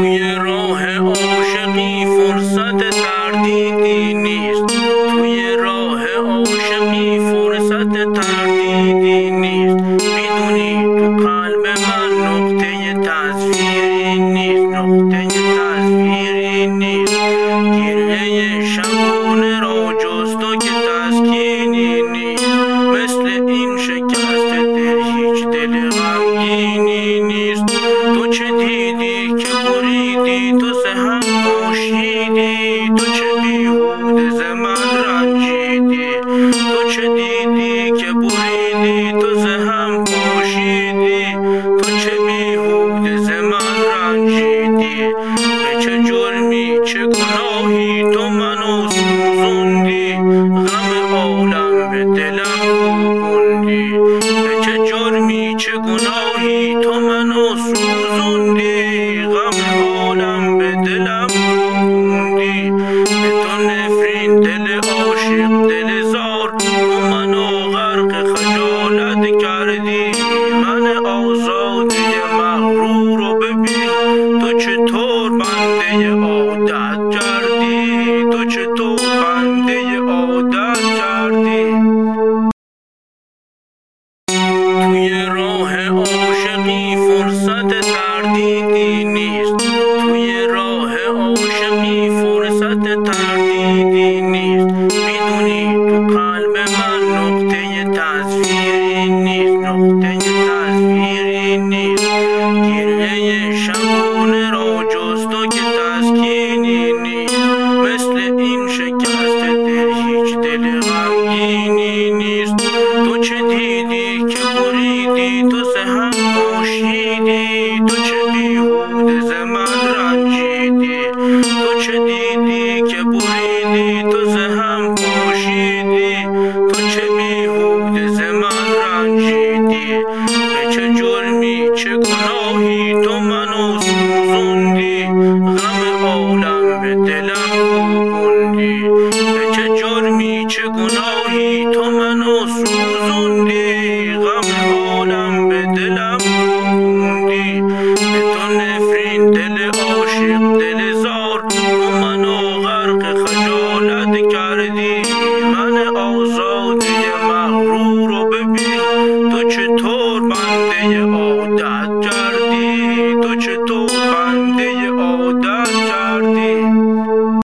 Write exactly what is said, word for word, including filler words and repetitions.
توی راه عاشقی فرصت تردیدی نیست، توی راه عاشقی فرصت تردیدی نیست. میدونی تو قلب من نقطه تصویری نیست، نقطه تصویری نیست. گریه شبانه را جز تو که تسکینی نیست، مثل این شکست دل هیچ دل غمگینی نیست. تو چه دیدی که بریدی، تو ز هم پاشیدی، تو چه بیهوده ز من رنجیدی. تو چه دیدی که بریدی، تو ز هم پاشیدی، تو چه بیهوده ز من رنجیدی. به چه جرمی چه گناهی تو منو سوزوندی، غم عالم به دلم کوبوندی. به چه جرمی چه گناهی تو منو سوزوندی، غم عالم به دلم کوبوندی. به تو نفرین دل عاشق دل زار، تو منو غرق خجالت کردی. من آزاده مغرور رو ببین، تو چطور بنده عادت کردی، تو چطور بنده عادت کردی. توی راه عاشقی فرصت تردیدی نیست، توی راه عاشقی فرصت تردیدی نیست. میدونی تو قلب من نقطه تصویری نیست، نقطه تصویری نیست. گریه شبانه را جز تو که تسکینی نیست، مثل این شکست دل هیچ دل غمگینی نیست. تو چه دیدی که بریدی، تو ز هم پاشیدی، تو چه بیهوده ز من رنجیدی. تو چه دیدی که بریدی، تو ز هم پاشیدی، تو چه بیهوده ز من رنجیدی. به چه جرمی چه گناهی تو منو سوزوندی، غم عالم به دلم کوبوندی. به چه جرمی چه گناهی تو منو سوزوندی، غم عالم به دلم کوبوندی. به تو نفرین دل عاشق دل زار، تو منو غرق خجالت کردی. من